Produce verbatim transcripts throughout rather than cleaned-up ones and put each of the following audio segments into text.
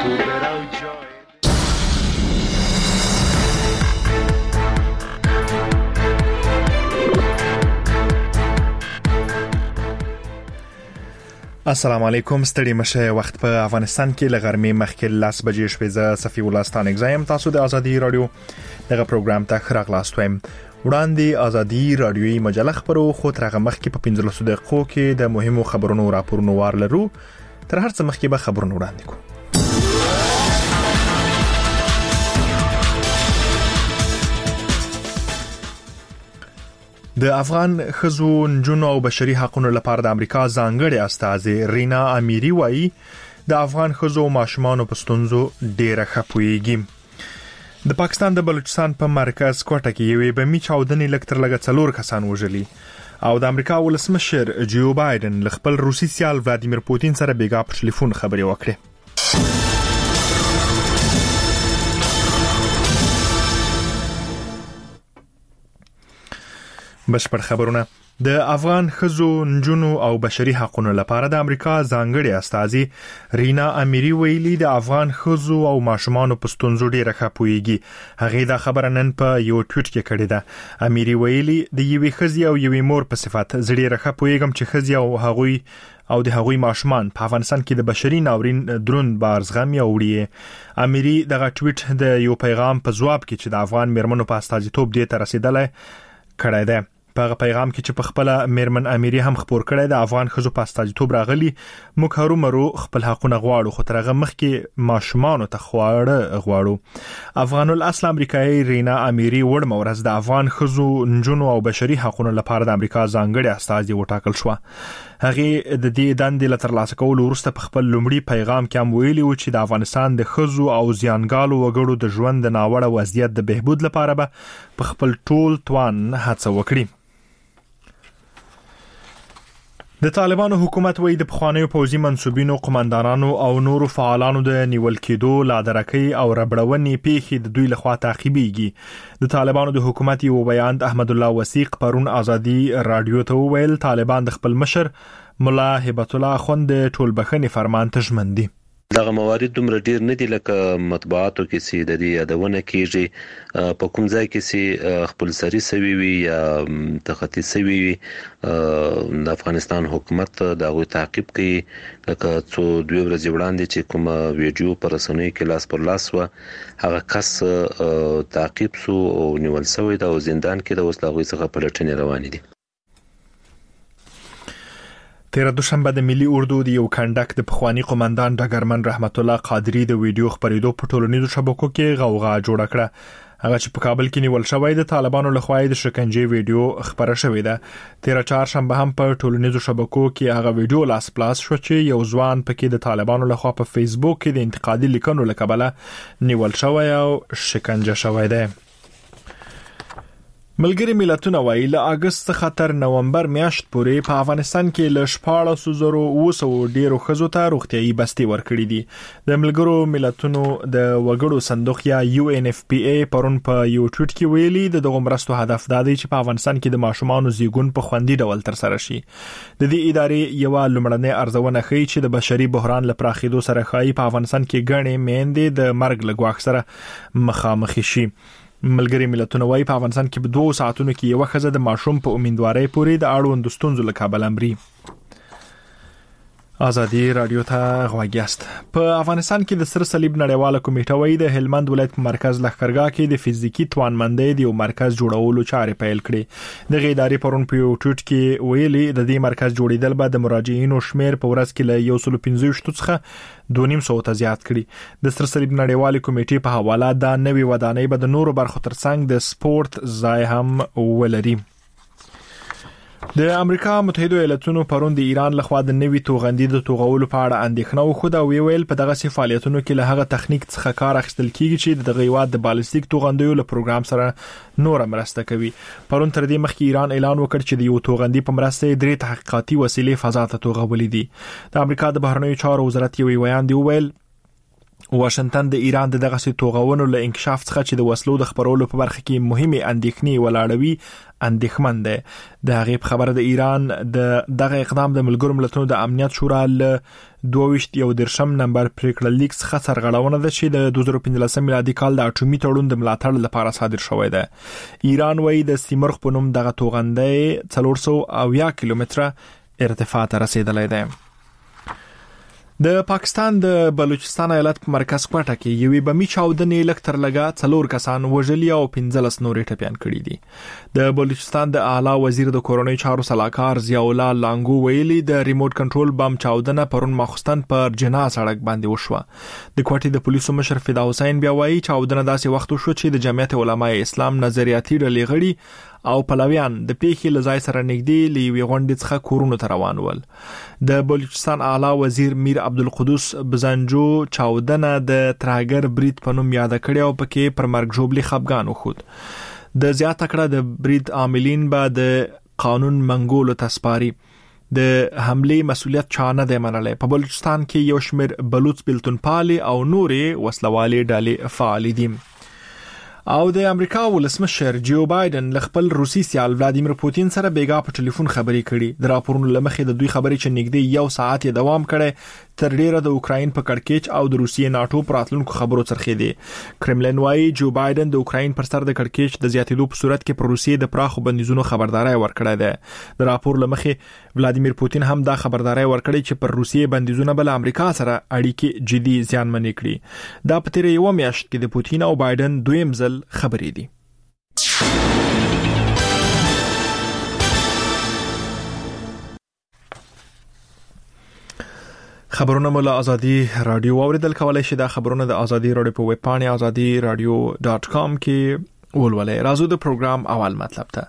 السلام علیکم. ستړي مشه. وخت په افغانستان کې لغرمې مخکې لاس بجې شوې. زه صفی الله ستان اگزایم. تاسو د ازادي رادیو دغه پروګرام ته خراغلاست وایم. وړاندې ازادي رادیوي مجله خبرو خو ترغه مخکې په پنځلس دقیقو کې د مهمو خبرونو راپورونو وار لرو. تر هر څه مخکې به خبرونه وړاندې کوو. د افغان ښځو، نجونو او بشري حقوقو لپاره د امریکا ځانګړې استازې رینا امیری وایي د افغان ښځو او ماشومانو په ستونزو ډېره ښه پوهیږي. د پاکستان د بلوچستان په مرکز کوټه کې یوې بمي چاودنې لږ تر لږه څلور کسان وژلي او د امریکا ولسمشر جو بایدن له خپل روسي سیال ولادیمیر پوتین سره بیګا په ټلیفون خبرې وکړې. بشپړ خبرونه. د افغان ښځو، نجونو او بشري حقوقو لپاره د امریکا ځانګړې استازې رینا امیری ویلي د افغان ښځو او ماشومانو په ستونزو ډېره ښه پوهیږي. هغه دا خبره نن په یو ټویټ کې کړې ده. امیری ویلي د یوې ښځې او یوې مور په صفت زه ډېره ښه پوهیږم چې ښځې او هغوی او د هغوی ماشومان په افغانستان کې د بشري ناورین دروند بار زغمي او وړي. امیری دغه ټویټ د یو پیغام په ځواب کې چې د افغان میرمنو په استازیتوب دې ته رسیدلی کړی دی. په پیغام کې چې په خپل میرمن امیری هم خبر کړی د افغان ښځو په استازیتوب راغلي موږ هرو مرو خپل حقونه غواړو خو ترغه مخکې ماشومان ته خواړه غواړو. افغان الاصل امریکایي رینا امیری وړ مورز د افغان ښځو، نجونو او بشري حقوقو لپاره د امریکا ځانګړې استازې وټاکل شو. هغه د دې دندې لتر لاسه کولو وروسته په خپل لومړي پیغام کې هم ویلي و چې د افغانستان د ښځو او زیانګالو وګړو د ژوند د ناوړه وضعیت د بهبود لپاره به په خپل ټول توان هڅه وکړي. د طالبانو حکومت وایي د پخوانیو پوځي منسوبینو، قومندانانو او نورو فعالانو د نیول کېدو، لادرکۍ او ربړونې پیښې د دوی لخوا تعقیبېږي. د طالبانو د حکومت یو بیان احمد الله وثیق پرون ازادي رادیو ته وویل طالبان د خپل مشر ملا هبت الله خوند ټولبخنې فرمان ته ژمن دي. دغه موارد دومره ډیر نه دي لکه مطبوعاتو کې سي د دې یادونه کیږي. په کوم ځای کې سي خپل سری سوي وي یا تخطي سوي وي د افغانستان حکومت دغه تعقیب کوي. لکه څو دوی ورځې وړاندې چې کوم ویډیو پر رسنیو کې لاس پر لاس و هغه کس تعقیب سو او نیول شوی د زندان کې د اوس لاغوي څخه پلټنې روانې دي. تیر دوشنبه د ملي اردو د یو کندک د پخوانی قومندان ډګرمن رحمت الله قادری د ویډیو خبرېدو په ټولنیزو شبکو کې غوغا جوړه کړه. هغه چې په کابل کې نیول شوی د طالبانو لخوا د شکنجې ویډیو خبره شوې ده. تیر چهارشنبه هم په ټولنیزو شبکو کې هغه ویډیو لاس پلاس شو چې یو ځوان پکې د طالبانو لخوا په فیسبوک کې د انتقادي لیکنو لکبله نیول شوی او شکنجه شوی دی. ملګری ملتونه وایي له اگست څخه تر نومبر میاشت پورې په افغانستان کې له شپاړس زره اوه سوه ډیرو ښځو ته روغتیايي بستې ورکړې دي. د ملګرو ملتونو د وګړو صندوق یا یو ان اف پی ای پرون په یو ټویټ کې ویلي د دغه مرستو هدف دا دی چې په افغانستان کې د ماشومانو زیږون په خوندي ډول تر سره شي. د دې ادارې یو لومړنۍ ارزونه ښیي چې د بشري بحران لپاره پراخېدو سره ښایي په افغانستان کې ګڼې میندې د مرګ له ګواښ سره مخامخ شي. ملګری ملتونه وایي په افغانستان کې په دوه ساعتونو کې یو ښځه د ماشوم په امیندوارۍ پورې د اړوند ستونزو له کبله مري. ازادي رادیو ته غواګیاست. په افغانستان کې د سره صلیب نړیواله کمیټه وایي د هلمند ولایت په مرکز لښکرګاه کې د فزیکی توانمندۍ د یو مرکز جوړولو چارې پیل کړې. د غیداري پرون په یو ټویټ کې ویلي د دې مرکز جوړیدل به د مراجعینو شمیر په ورځ کې له یو سل پنځه ویشت څخه دوه نیم سوه ته زیات کړي. د سره صلیب نړیواله کمیټې په حواله دا نوې ودانۍ به د نورو برخو ترڅنګ د سپورت ځای هم ولري. د امریکا متحده ایالاتونو پرون د ایران لخوا د نوي توغندي د توغولو په اړه اندېښنه وخوده او ویل په دغه فعالیتونو کې له هغه تخنیک څخه کار اخیستل کیږي چې د غیواد د بالستیک توغندیو له پروګرام سره نور مرسته کوي. پرون تر دې مخکې ایران اعلان وکړ چې د یو توغندي په مرسته درې تحقیقاتي وسیلې فضا ته توغولې دي. د امریکا د بهرنیو چارو وزارت یو ویان دی ویل واشنگټن د ایران د دغه توغونو له انکشاف څخه چې د وسلو د خبرولو په برخه کې مهمه اندېښنې ولاړوي اندېښمن ده. د هغې خبره د ایران د دغه اقدام د ملګرو ملتونو د امنیت شورا له دوه یو درشم نمبر پریکړه لیک څخه سرغړونه ده چې د دوه زره پنځلسم میلادي کال د اټومي تړون د ملاتړ لپاره صادر شوی ده. ایران وايي د سیمرغ په نوم دغه توغنده څلور سوه اویا کیلومتره ارتفاع ته رسیدلی ده. د پاکستان د بلوچستان ایالت په مرکز کوټه کې یوې بمي چاودنې لکتر لګا څلور کسان وژلي او پنځلس نورې ټپيان کړي دي. د بلوچستان د اعلی وزیر د کورونی چارو سلاکار ضیاء الله لانګو ویلي د ریموټ کنټرول بم چاودنه پرون ماخستن پر جنا سړک باندې وشوه. د کوټې د پولیسو مشر فدا حسین بیا وایي چاودنه داسې وخت وشو چې د جمعیت علماء اسلام نظریاتي ډلې غړي او پلویان د پیښې لزای سره نږدې لوي غونډې څخه کورونو ته روان ول. د بلوچستان اعلی وزیر میر عبدالقدوس بزنجو چاودنه د تراګر برید په نوم یاد کړی او پکې پر مرګ ژوبلي خپګان وخود. د زیاته کړه د برید عاملین به د قانون منګولو تسپاري. د حمله مسولیت چا نه دی منلی. په بلوچستان کې یو شمیر بلوچ بلتونپالي او نورې وسلوالي ډلې فعال دي. او د امریکا ولسمشر جو بایدن ل خپل روسي سیال ولادیمیر پوتین سره بیګا په ټلیفون خبرې کړي. د راپورونو لمخې د دوی خبرې چې نږدې یو ساعت یې دوام کړي تر ډیره د اوکراین په کړکېچ او د روسیې ناتو پر راتلونکو خبرو څرخې دي. کرملین وايي جو بایدن د اوکراین پر سر د کړکېچ د زیاتېدو په صورت کې پر روسیې د پراخو بندیزونو خبرداري ورکړه ده. د راپور لمخې ولادیمیر پوتین هم دا خبرداري ورکړي چې پر روسیې بندیزونه بل امریکا سره اړیکې جدي زیانمنې کړي. دا په تیر یو میاشت کې د پوتین او بایدن دویم ځل خبرې دي. خبرونه مله ازادي رادیو اوریدل کولای شي. دا خبرونه د ازادي رادیو په ویب پاڼه ازادي رادیو ډاټ کام کې ولولئ. راځو د پروګرام اول مطلب ته.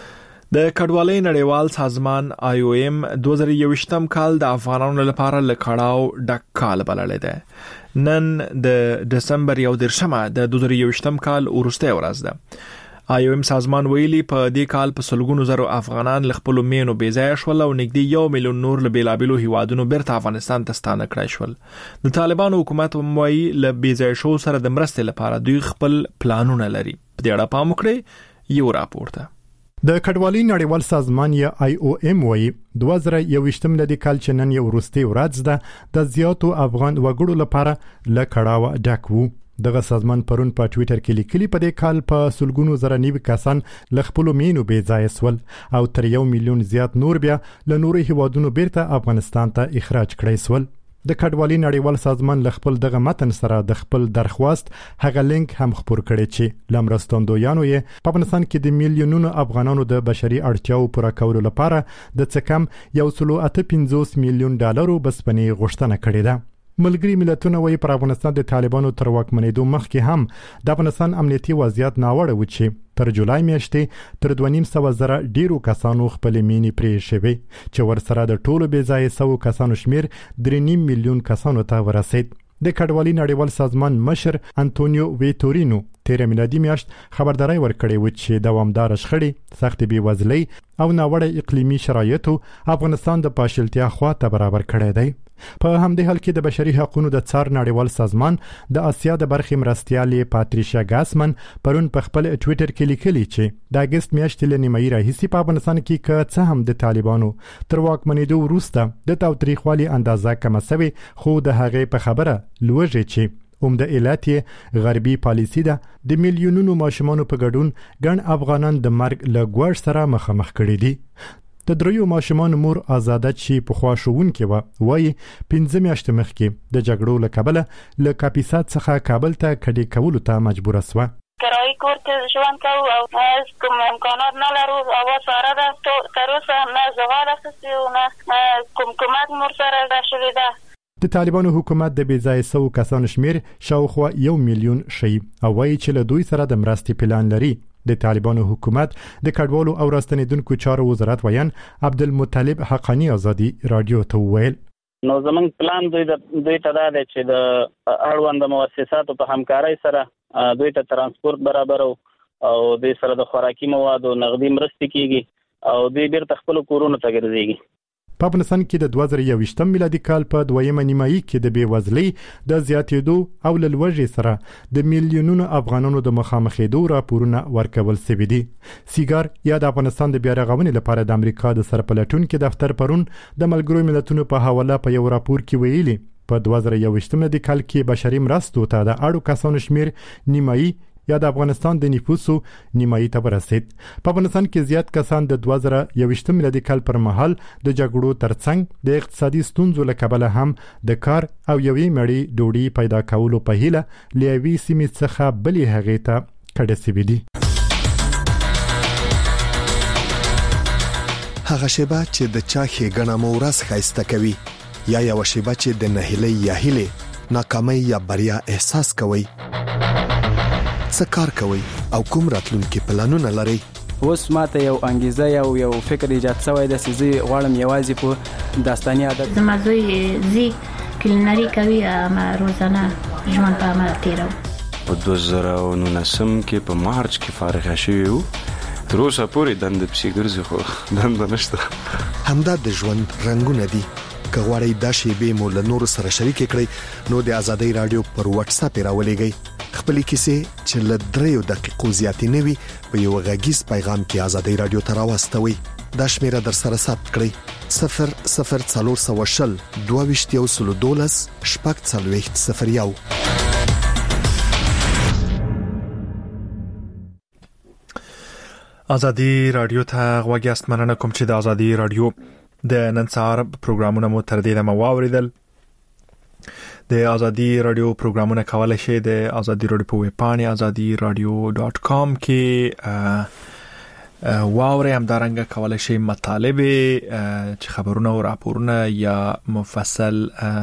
د کډوالۍ نړیوال سازمان آی او ایم دوه زره یوویشتم کال د افغانانو لپاره لکړاو ډک کال بللی دی. نن د دسمبر یو درشمه د دوه زره یوویشتم کال وروستۍ ورځ ده. آی او ایم سازمان ویلي په دې کال په سلګونو زرو افغانان ل خپل مینو بیځای شول او نږدې یو میلیون نور ل بیلابلو هیوادونو بیرته افغانستان ته ستانه کړای شول. د طالبانو حکومت موایي ل بیځای شو سره د مرستې لپاره دوی خپل پلانونه لري. په دې اړه پام وکړئ. یو راپور ده. د کډوالۍ نړیوال سازمان یا آی او ایم وايي دوه زره یوویشتم لدی کال چې نن یو وروستۍ ورځ ده د زیاتو افغان وګړو لپاره ل کړاو ډک وو. دغه سازمان پرون په ټوئیټر کې لیکلي په دې کال په سلګونو زره نیو کسان ل خپل مینو بې ځای سول او تر یو میلیون زیات نور بیا ل نورو هیوادونو بیرته افغانستان ته اخراج کړي سول. د کډوالۍ نړیوال سازمان ل خپل دغه متن سره د خپل درخواست هغه لینک هم خپور کړي چې لمرستاندویانو یې په افغانستان کې د میلیونونو افغانانو د بشري اړتیاو پوره کولو لپاره د څه کم یو سل اته پنځوس میلیون ډالرو بسپنې غوښتنه کړې ده. ملګری ملتونه وايي پر افغانستان د طالبانو تر واکمنېدو مخکې هم د افغانستان امنیتي وضعیت ناوړه و چې تر جولای میاشتې تر دوه نیم سوه زره ډیرو کسانو خپل مینې پرې شوي چې ورسره د ټولو بې ځایه سوو کسانو شمیر درې نیم میلیون کسانو ته ورسید. د کډوالۍ نړیوال سازمان مشر انټونیو ویټورینو تیر میلادي میاشت خبرداري ورکړې و چې دوامدار شخړې، سخت بېوزلۍ او ناوړه اقلیمي شرایطو افغانستان د پاشلتیا خواته برابر کړی دی. په همدې حال کې د بشري حقوقو د څار نړیوال سازمان د آسیا د برخې مرستیالې پاتریشیا ګاسمن پرون په خپل ټوئیټر کې لیکلي چې د اگست میاشتې له نیمایي راهیسې په افغانستان کې که څه هم د طالبانو تر واکمنېدو وروسته د تاوتریخوالي اندازه کمه سوې، خو د هغې په خبره لوږې چې عمده علت یې غربي پالیسي ده د میلیونونو ماشومانو په ګډون ګڼ افغانان د مرګ له ګواښ سره مخامخ کړي دي. د دریو ماشومان مور آزاده چې په خوا شوونکې وه وایي پنځه میاشتې مخکې د جګړو له کبله له کاپیسا څخه کابل ته کډې کولو ته مجبوره سوه. کرایي کور کې ژوند کوو او کوم امکانات نه لرو. هوا ساره ده، تر اوسه نه زغال اخیستي او نه کوم کومک مور سره ده شوې ده. د طالبانو حکومت د بې ځایه سوو کسانو شمیر شاوخوا یو میلیون ښیي او وایي چې له دوی سره د مرستې پلان لري. د طالبانو حکومت د کډوالو او راستنیدونکو چارو وزارت ویان عبدالمطلب حقانی ازادي رادیو ته وویل نو زمونږ پلان دوی د دوی ته دا دی چې د اړوند مؤسساتو په همکارۍ سره دوی ته ترانسپورت برابرو او دوی سره د خوراکي موادو نغدي مرستې کیږي او دوی بیرته خپل کورونو ته ګرځيږي. په افغانستان کې د دوه زره یوویشتم میلادي کال په دویمه نیمایي کې د بیوزلۍ د زیاتېدو او لوړې سره د میلیونونو افغانانو د مخامخېدو راپورونه ورکول شوي دي. سیګار یا د افغانستان د بیا رغونې لپاره د امریکا د سرپلټونکو دفتر پرون د ملګرو ملتونو په حواله په یو راپور کې ویلي په دوه زره یوویشتم میلادي کال کې بشري مرستو ته د اړو کسانو شمیر نیمایي یا د افغانستان د نفوسو نیمایي ته ورسید. په افغانستان کې زیات کسان د دوه زره یوویشتم میلادي کال پر مهال د جګړو ترڅنګ د اقتصادي ستونزو له کبله هم د کار او یوې مړۍ ډوډۍ پیدا کولو په هیله له یوې سیمې څخه بلې هغې ته کډه شوي دي. هغه شیبه چې د چا ښېګڼه مو ورځ ښایسته کوي یا یو شیبه چې د نهیلۍ یا هیلې ناکامۍ یا بریا احساس کوي. څه کار کوي او کوم راتلونکي پلانونه لري؟ اوس ماته یو انګیزه یو یو فکر ایجاد شوی د سيزي غواړم یوازې په داستاني عادت زما زوی زی کلینری کوي ما روزانه ژوند په عمل تیرو. په دوه زره نولسم کې په مارچ کې فارغ شوی وو. تر اوسه پورې دند پسې ګرځي خو دند نشته. همدا د ژوند رنگونه دي. که غواړئ دا شیبې مو له نورو سره شریک کړئ نو د آزادۍ رادیو پر واتس اپ راولېږئ. خپلې کیسې چې له دریو دقیقو زیاتې نه وي په یو غږیز پیغام کې آزادۍ رادیو ته راواستوئ. دا شمیره در سره ثبت کړئ صفر صفر څلور سوه شل دوه ویشت یو سلو دولس شپږ څلوېښت صفر یو. آزادي رادیو ته غوږ یاست. مننه کوم چې د آزادي رادیو د نن سهار پروګرامونه مو تر دې دمه واوریدل. د آزادي رادیو پروګرامونه کولای شئ د آزادي رادیو په ویب پاڼې آزادي رادیو ډاٹ کام کې واورئ. همدارنګه کولای شئ مطالب چې خبرونه او راپورونه یا مفصل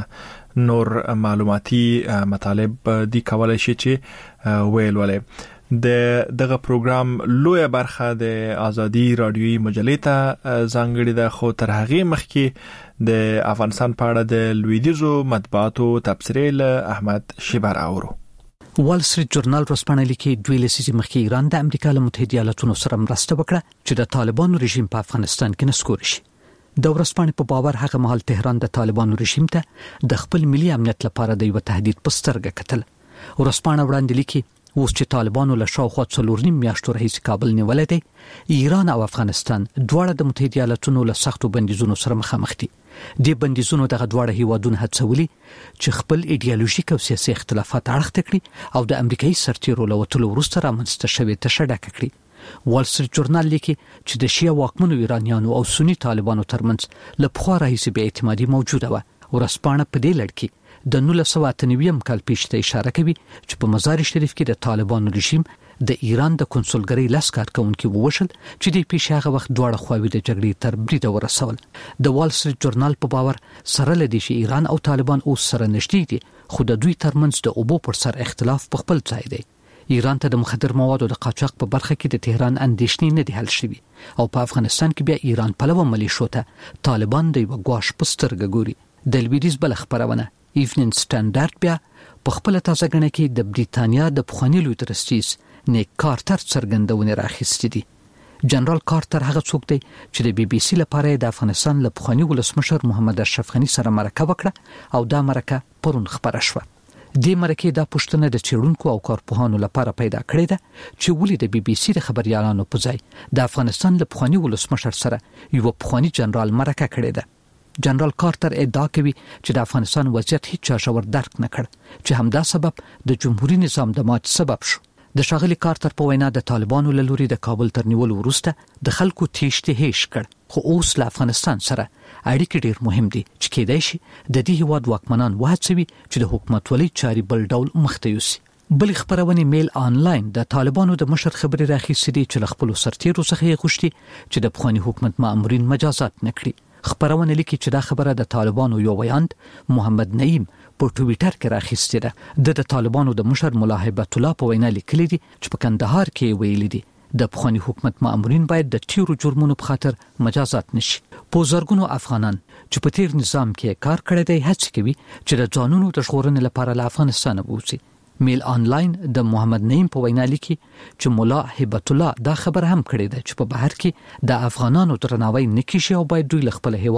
نور معلوماتي مطالب دي کولای شئ چې ویلولئ. د دغه پروګرام لویه برخه د آزادي رادیوي مجلې ته ځانګړې ده، خو تر هغې مخکې د افغانستان په اړه د لویدیځو مطبوعاتو تبصرې له احمد شیبر اورو. وال سټریټ جورنال ورځپاڼه لیکي دوی لسیزې مخکې ایران د امریکا له متحده ایالاتونو سره مرسته وکړه چې د طالبانو رژیم په افغانستان کې نسکور شي. د ورځپاڼې په باور هغه مهال تهران د طالبانو رژیم ته د خپل ملي امنیت لپاره د یو تهدید په سترګه کتل. ورځپاڼه وړاندې لیکي اوس چې طالبانو له شاوخوا څلور نیم میاشتو راهیسې کابل نیولی دی، ایران او افغانستان دواړه د متحده ایالاتونو له سختو بندیزونو سره مخامخ دي. دې بندیزونو دغه دواړه هیوادونه هڅولي چې خپل ایډیالوژیک او سیاسي اختلافات اړخته کړي او د امریکایي سرتیرو له وتلو وروسته رامنځته شوې تشه ډکه کړي. وال سټریټ جورنال لیکي چې د شیعه واکمنو ایرانیانو او سني طالبانو ترمنځ له پخوا راهیسې بې اعتمادي موجوده وه. ورځپاڼه په دې لړ کې د نولس سوه اته نوي کال پیش ته اشاره کوي چې په مزار شریف کې د طالبانو رژیم د ایران د کنسولګرۍ لاس کارکونکو ووشل چې د پیش هغه وخت دواړه خواوې د جګړې تر بریده ورسول. د وال سټریټ جورنال په باور سره لدی چې ایران او طالبان اوس سره نږدې دي، خو د دوی ترمنځ د اوبو پر سر اختلاف په خپل ځای دی. ایران ته د مخدر موادو د قاچاق په برخه کې د تهران اندېښنې نه دي حل شوي او په افغانستان کې بیا ایران پلوه ملیشو ته طالبان د یو غواش په سترګه ګوري. د لویدیځ بل خبرونه ایونینګ سټانډرډ بیا په خپل تازه غنه کې د بریتانیا د پخوانی لوی درستیز نیک کارټر څرګندونه راخیستې دي. جنرال کارټر هغه څوک دی چې د بي بي سي لپاره د افغانستان له پخوانی ولسمشر محمد اشرف غنی سره مرکه وکړه او دا مرکه پرون خبره شوه. د مرکه د پښتنه د چیرونکو او کارپوهانو لپاره پیدا کړې ده چې ولې د بي بي سي د خبريالانو په ځای د افغانستان له پخوانی ولسمشر سره یو پخوانی جنرال مرکه کړې ده. جنرال کارټر ادعا کوي چې د افغانستان وضعیت هیڅ چا شور درک نه کړ، چې همدا سبب د جمهوریت نظام د مات سبب شو. د شاغلي کارټر په وینا د طالبانو له لوري د کابل تر نیولو وروسته د خلکو تیښتې هیڅ کړ، خو اوس له افغانستان سره اړیکې ډیر مهم دي چې کېدای شي د دې هیواد واکمنان وهڅوي چې د حکومتولۍ چاري بل ډول مخته یوسي. بل خبرونه میل آنلاین د طالبانو د مشر خبري راخیستې چې ل خپل سرتیرو څخه یې غوښتي چې د پخوانی حکومت مامورین مجازات نکړي. خبرونه لیکي چې دا خبره د طالبانو یو ویاند محمد نعیم په ټویټر کې راخیستې ده. د طالبانو د مشر مولا هیبت الله په وینا لیکلي دي چې په کندهار کې ویلي دي د پخوانی حکومت مامورین باید د تیرو جرمونو په خاطر مجازات نشي. په زرګونو افغانان چې په تیر نظام کې کار کړی دی هڅه کوي چې د ځانونو د ژغورنې لپاره له افغانستان ووځي. میل آنلاین د محمد نعیم په وینا لیکي چې مولا هیبت الله دا خبر هم کړی دی چې په بهر کې د افغانانو درناوی نکشي او باید دوی خپل هیواده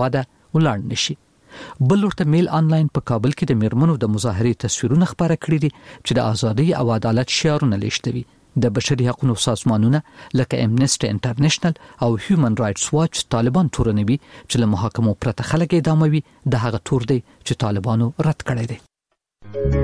ولاړ نشي. بل ورته میل آنلاین په کابل کې د میرمنو د مظاهرې تصویرونه خبره کړي دي چې د ازادي او عدالت شعارونه لیشتوي. د بشري حقوقو سازمانونه لکه امنسټي انټرنیشنل او هیومن رائټس واچ طالبان تورنوي چې له محاکمو پرته خلک اعداموي، د هغه تور دی چې طالبانو رد کړی دی.